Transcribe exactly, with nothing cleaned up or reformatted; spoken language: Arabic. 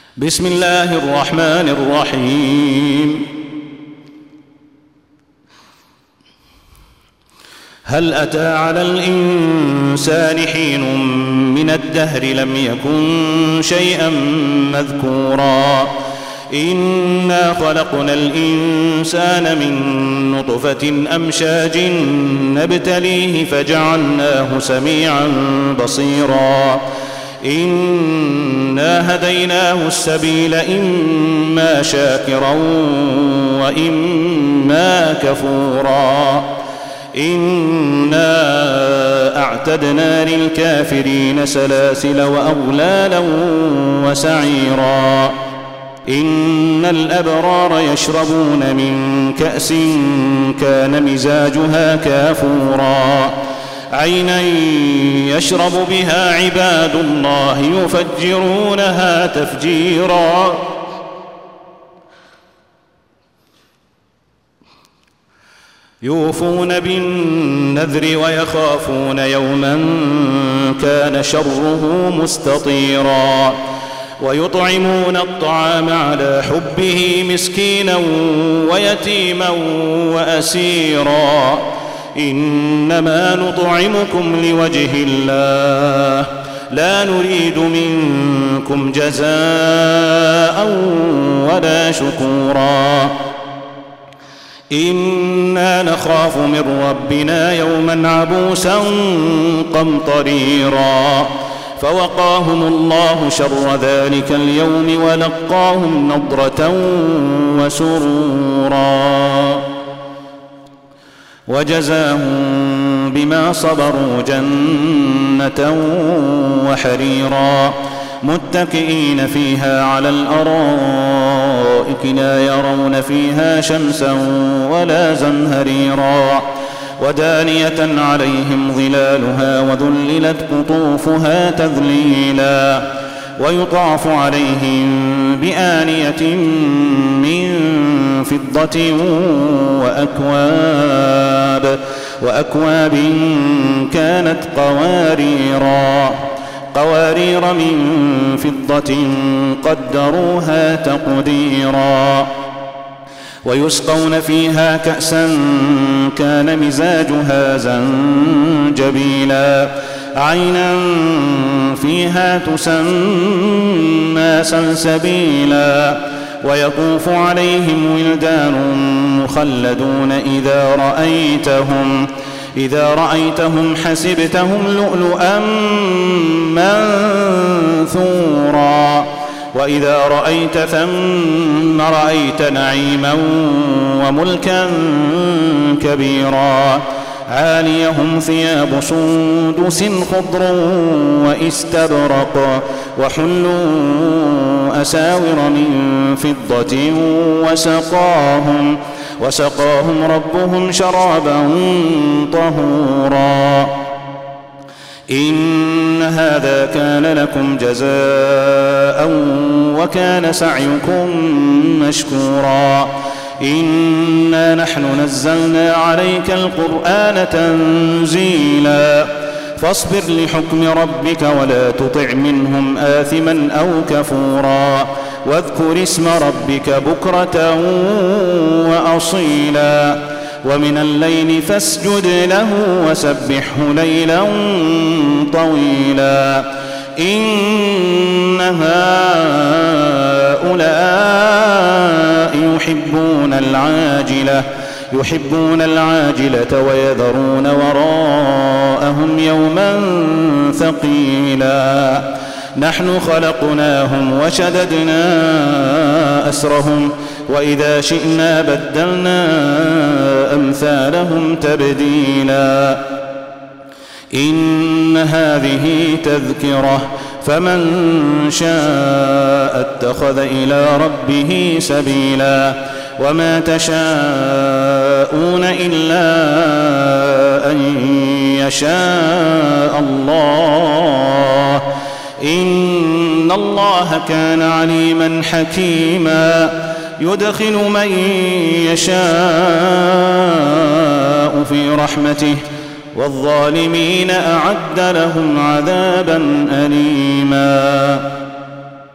بسم الله الرحمن الرحيم. هل أتى على الإنسان حين من الدهر لم يكن شيئا مذكورا إنا خلقنا الإنسان من نطفة أمشاج نبتليه فجعلناه سميعا بصيرا إنا هديناه السبيل إما شاكرا وإما كفورا إنا أعتدنا للكافرين سلاسل وأغلالا وسعيرا إن الأبرار يشربون من كأس كان مزاجها كافورا عينا يشرب بها عباد الله يفجرونها تفجيرا يوفون بالنذر ويخافون يوما كان شره مستطيرا ويطعمون الطعام على حبه مسكينا ويتيما وأسيرا إنما نطعمكم لوجه الله لا نريد منكم جزاء ولا شكورا إنا نخاف من ربنا يوما عبوسا قمطريرا فوقاهم الله شر ذلك اليوم ولقاهم نضرة وسرورا وجزاهم بما صبروا جنة وحريرا متكئين فيها على الأرائك لا يرون فيها شمسا ولا زمهريرا ودانية عليهم ظلالها وذللت قطوفها تذليلا ويطاف عليهم بآنية من فضة وأكواب وأكواب كانت قواريرا قوارير من فضة قدروها تقديرا ويسقون فيها كأسا كان مزاجها زنجبيلا عينا فيها تسمى سلسبيلا ويطوف عليهم ولدان مخلدون إذا رأيتهم إذا رأيتهم حسبتهم لؤلؤا منثورا وإذا رأيت ثم رأيت نعيما وملكا كبيرا عاليهم ثياب سندس خضر واستبرق وحلوا أساور من فضة وسقاهم وسقاهم ربهم شرابا طهورا إن هذا كان لكم جزاء وكان سعيكم مشكورا إنا نحن نزلنا عليك القرآن تنزيلا فاصبر لحكم ربك ولا تطع منهم آثما أو كفورا واذكر اسم ربك بكرة وأصيلا ومن الليل فاسجد له وسبحه ليلا طويلا إن هؤلاء يحبون العاجلة يحبون العاجلة ويذرون وراءهم يوما ثقيلا نحن خلقناهم وشددنا أسرهم وإذا شئنا بدلنا أمثالهم تبديلا إن هذه تذكرة فمن شاء اتخذ إلى ربه سبيلا وما تشاءون إلا أن يشاء الله إن الله كان عليما حكيما يدخل من يشاء في رحمته والظالمين أعد لهم عذابا أليما.